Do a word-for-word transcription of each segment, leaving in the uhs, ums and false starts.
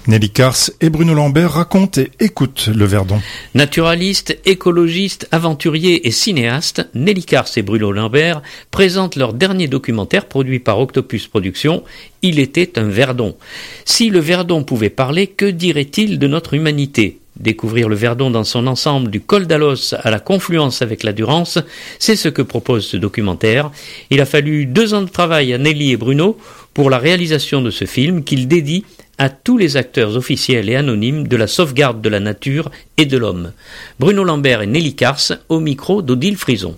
Nelly Kars et Bruno Lambert racontent et écoutent le Verdon. Naturalistes, écologistes, aventuriers et cinéastes, Nelly Kars et Bruno Lambert présentent leur dernier documentaire produit par Octopus Productions, Il était un Verdon. Si le Verdon pouvait parler, que dirait-il de notre humanité ? Découvrir le Verdon dans son ensemble du col d'Alos à la confluence avec la Durance, c'est ce que propose ce documentaire. Il a fallu deux ans de travail à Nelly et Bruno pour la réalisation de ce film qu'ils dédient à tous les acteurs officiels et anonymes de la sauvegarde de la nature et de l'homme. Bruno Lambert et Nelly Kars au micro d'Odile Frison.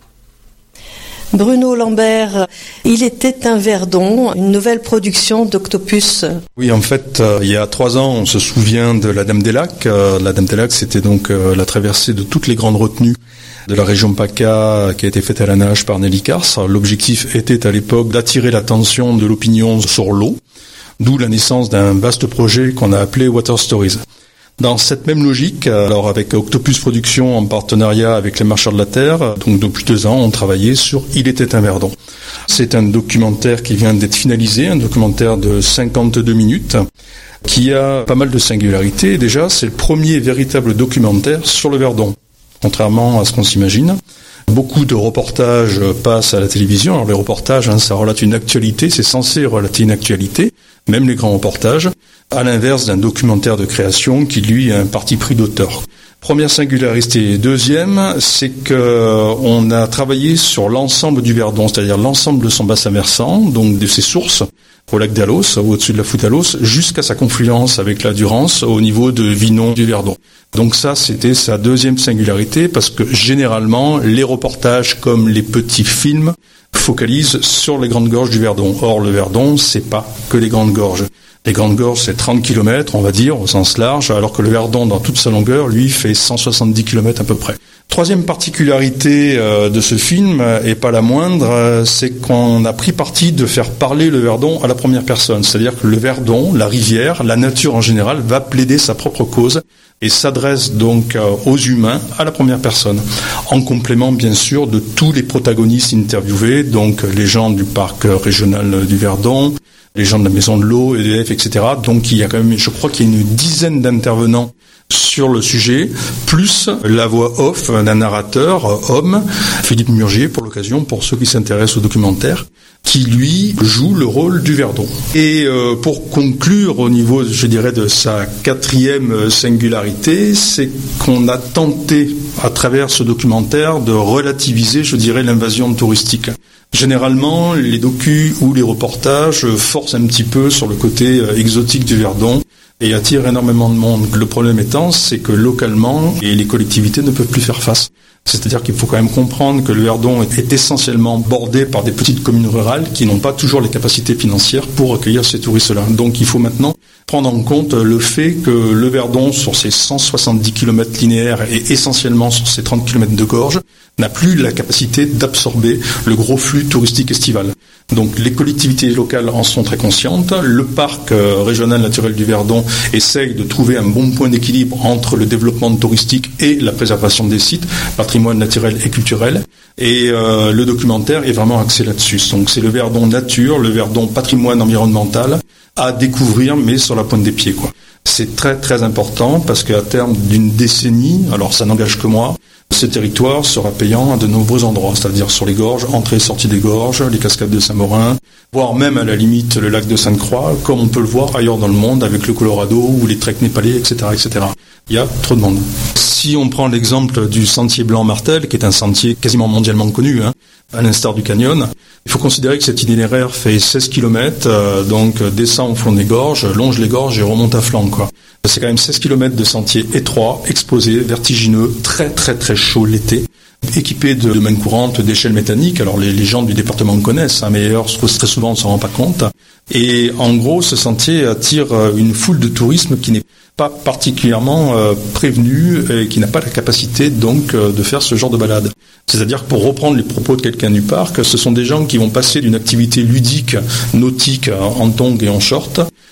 Bruno Lambert, Il était un Verdon, une nouvelle production d'Octopus. Oui, en fait, euh, il y a trois ans, on se souvient de la Dame des Lacs. Euh, la Dame des Lacs, c'était donc euh, la traversée de toutes les grandes retenues de la région PACA qui a été faite à la nage par Nelly Kars. L'objectif était à l'époque d'attirer l'attention de l'opinion sur l'eau, d'où la naissance d'un vaste projet qu'on a appelé Water Stories. Dans cette même logique, alors avec Octopus Productions en partenariat avec les Marcheurs de la Terre, donc depuis deux ans, on travaillait sur Il était un Verdon. C'est un documentaire qui vient d'être finalisé, un documentaire de cinquante-deux minutes, qui a pas mal de singularités. Déjà, c'est le premier véritable documentaire sur le Verdon, contrairement à ce qu'on s'imagine. Beaucoup de reportages passent à la télévision. Alors les reportages, hein, ça relate une actualité, c'est censé relater une actualité, même les grands reportages, à l'inverse d'un documentaire de création qui, lui, a un parti pris d'auteur. Première singularité. Deuxième, c'est que on a travaillé sur l'ensemble du Verdon, c'est-à-dire l'ensemble de son bassin versant, donc de ses sources, au lac d'Alos, au-dessus de la Foute d'Alos, jusqu'à sa confluence avec la Durance au niveau de Vinon du Verdon. Donc ça, c'était sa deuxième singularité, parce que généralement, les reportages comme les petits films focalisent sur les grandes gorges du Verdon. Or, le Verdon, c'est pas que les grandes gorges. Les grandes gorges, c'est trente kilomètres, on va dire, au sens large, alors que le Verdon, dans toute sa longueur, lui, fait cent soixante-dix kilomètres à peu près. Troisième particularité euh, de ce film, et pas la moindre, euh, c'est qu'on a pris parti de faire parler le Verdon à la première personne. C'est-à-dire que le Verdon, la rivière, la nature en général, va plaider sa propre cause et s'adresse donc euh, aux humains à la première personne. En complément, bien sûr, de tous les protagonistes interviewés, donc les gens du parc régional du Verdon, les gens de la Maison de l'Eau, E D F, et cetera. Donc il y a quand même, je crois qu'il y a une dizaine d'intervenants sur le sujet, plus la voix off d'un narrateur, homme, Philippe Murgier, pour l'occasion, pour ceux qui s'intéressent au documentaire, qui, lui, joue le rôle du Verdon. Et euh, pour conclure au niveau, je dirais, de sa quatrième singularité, c'est qu'on a tenté, à travers ce documentaire, de relativiser, je dirais, l'invasion touristique. Généralement, les docus ou les reportages forcent un petit peu sur le côté exotique du Verdon et attirent énormément de monde. Le problème étant, c'est que localement, et les collectivités ne peuvent plus faire face. C'est-à-dire qu'il faut quand même comprendre que le Verdon est essentiellement bordé par des petites communes rurales qui n'ont pas toujours les capacités financières pour accueillir ces touristes-là. Donc il faut maintenant prendre en compte le fait que le Verdon, sur ses cent soixante-dix kilomètres linéaires et essentiellement sur ses trente kilomètres de gorge, n'a plus la capacité d'absorber le gros flux touristique estival. Donc les collectivités locales en sont très conscientes. Le parc euh, régional naturel du Verdon essaye de trouver un bon point d'équilibre entre le développement touristique et la préservation des sites, patrimoine naturel et culturel. Et euh, le documentaire est vraiment axé là-dessus. Donc c'est le Verdon nature, le Verdon patrimoine environnemental à découvrir, mais sur la pointe des pieds, quoi. C'est très très important parce qu'à terme d'une décennie, alors ça n'engage que moi, ce territoire sera payant à de nombreux endroits, c'est-à-dire sur les gorges, entrée et sortie des gorges, les cascades de Saint-Morin, voire même à la limite le lac de Sainte-Croix, comme on peut le voir ailleurs dans le monde avec le Colorado ou les treks népalais, et cetera, et cetera. Il y a trop de monde. Si on prend l'exemple du sentier Blanc-Martel, qui est un sentier quasiment mondialement connu, hein, à l'instar du canyon, il faut considérer que cet itinéraire fait seize kilomètres, euh, donc descend au fond des gorges, longe les gorges et remonte à flanc, quoi. C'est quand même seize kilomètres de sentiers étroits, exposés, vertigineux, très très très chaud l'été, équipés de, de mains courantes, d'échelles mécaniques. Alors les, les gens du département connaissent, hein, mais alors, très souvent on ne s'en rend pas compte. Et en gros, ce sentier attire une foule de tourisme qui n'est pas particulièrement euh, prévenu et qui n'a pas la capacité donc euh, de faire ce genre de balade. C'est-à-dire que pour reprendre les propos de quelqu'un du parc, ce sont des gens qui vont passer d'une activité ludique, nautique, en tongs et en short,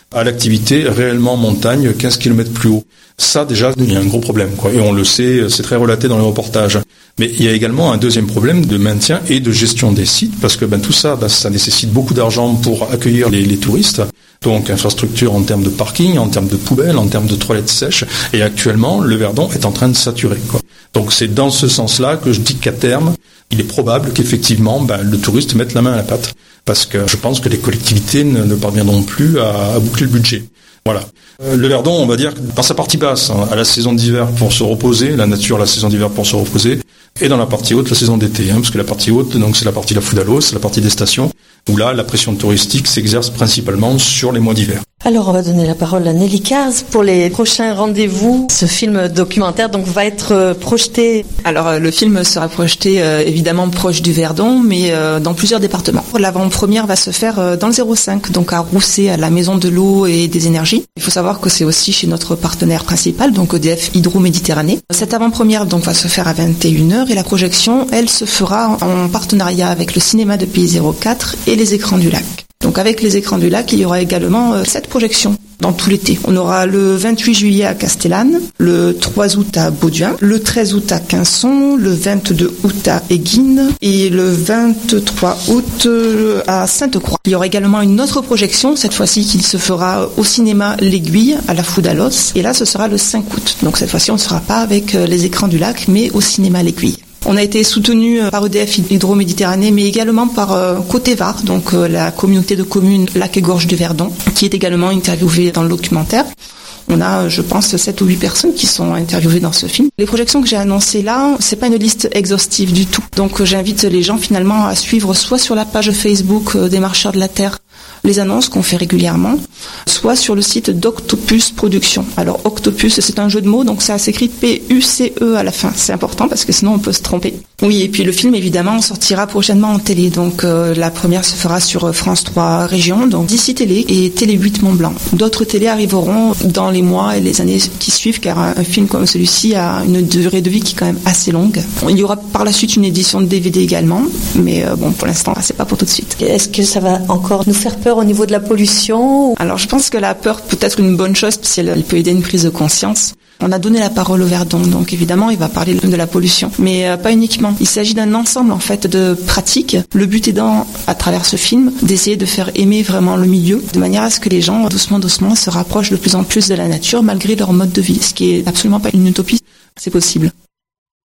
à l'activité réellement montagne quinze kilomètres plus haut. Ça, déjà, il y a un gros problème, quoi. Et on le sait, c'est très relaté dans les reportages. Mais il y a également un deuxième problème de maintien et de gestion des sites, parce que ben, tout ça, ben, ça nécessite beaucoup d'argent pour accueillir les, les touristes. Donc, infrastructure en termes de parking, en termes de poubelles, en termes de toilettes sèches. Et actuellement, le Verdon est en train de saturer, quoi. Donc, c'est dans ce sens-là que je dis qu'à terme, il est probable qu'effectivement, ben, le touriste mette la main à la pâte. Parce que je pense que les collectivités ne, ne parviendront plus à, à boucler le budget. Voilà. Euh, le Verdon, on va dire, dans sa partie basse, hein, à la saison d'hiver pour se reposer, la nature, la saison d'hiver pour se reposer, et dans la partie haute, la saison d'été, hein, parce que la partie haute, donc c'est la partie de la Foudalos, c'est la partie des stations, où là, la pression touristique s'exerce principalement sur les mois d'hiver. Alors, on va donner la parole à Nelly Cars pour les prochains rendez-vous. Ce film documentaire donc va être euh, projeté. Alors, euh, le film sera projeté euh, évidemment proche du Verdon, mais euh, dans plusieurs départements. L'avant-première va se faire euh, dans le zéro cinq, donc à Rousset, à la Maison de l'eau et des énergies. Il faut savoir que c'est aussi chez notre partenaire principal, donc E D F Hydro-Méditerranée. Cette avant-première donc va se faire à vingt et une heures et la projection, elle se fera en partenariat avec le cinéma de Pays zéro quatre et les écrans du lac. Donc avec les écrans du lac, il y aura également euh, sept projections dans tout l'été. On aura le vingt-huit juillet à Castellane, le trois août à Bauduin, le treize août à Quinson, le vingt-deux août à Éguines et le vingt-trois août euh, à Sainte-Croix. Il y aura également une autre projection, cette fois-ci qui se fera au cinéma L'Aiguille à la Foudalos. Et là, ce sera le cinq août. Donc cette fois-ci, on ne sera pas avec euh, les écrans du lac, mais au cinéma L'Aiguille. On a été soutenu par E D F Hydro-Méditerranée, mais également par euh, Côte-et-Var, donc euh, la communauté de communes Lac et Gorge du Verdon, qui est également interviewée dans le documentaire. On a, je pense, sept ou huit personnes qui sont interviewées dans ce film. Les projections que j'ai annoncées là, c'est pas une liste exhaustive du tout. Donc j'invite les gens finalement à suivre soit sur la page Facebook des Marcheurs de la Terre les annonces qu'on fait régulièrement, soit sur le site d'Octopus Productions. Alors Octopus, c'est un jeu de mots, donc ça s'écrit P U C E à la fin. C'est important parce que sinon on peut se tromper. Oui, et puis le film évidemment sortira prochainement en télé. Donc euh, la première se fera sur France trois Régions, donc d'ici Télé et Télé huit Mont-Blanc. D'autres télés arriveront dans les mois et les années qui suivent, car un, un film comme celui-ci a une durée de vie qui est quand même assez longue. Il y aura par la suite une édition de D V D également, mais euh, bon, pour l'instant, c'est pas pour tout de suite. Est-ce que ça va encore nous faire peur au niveau de la pollution? Alors je pense que la peur peut être une bonne chose, si elle, elle peut aider à une prise de conscience. On a donné la parole au Verdon, donc évidemment il va parler de la pollution, mais euh, pas uniquement. Il s'agit d'un ensemble en fait de pratiques. Le but étant, à travers ce film, d'essayer de faire aimer vraiment le milieu, de manière à ce que les gens, doucement doucement, se rapprochent de plus en plus de la nature malgré leur mode de vie, ce qui est absolument pas une utopie, c'est possible.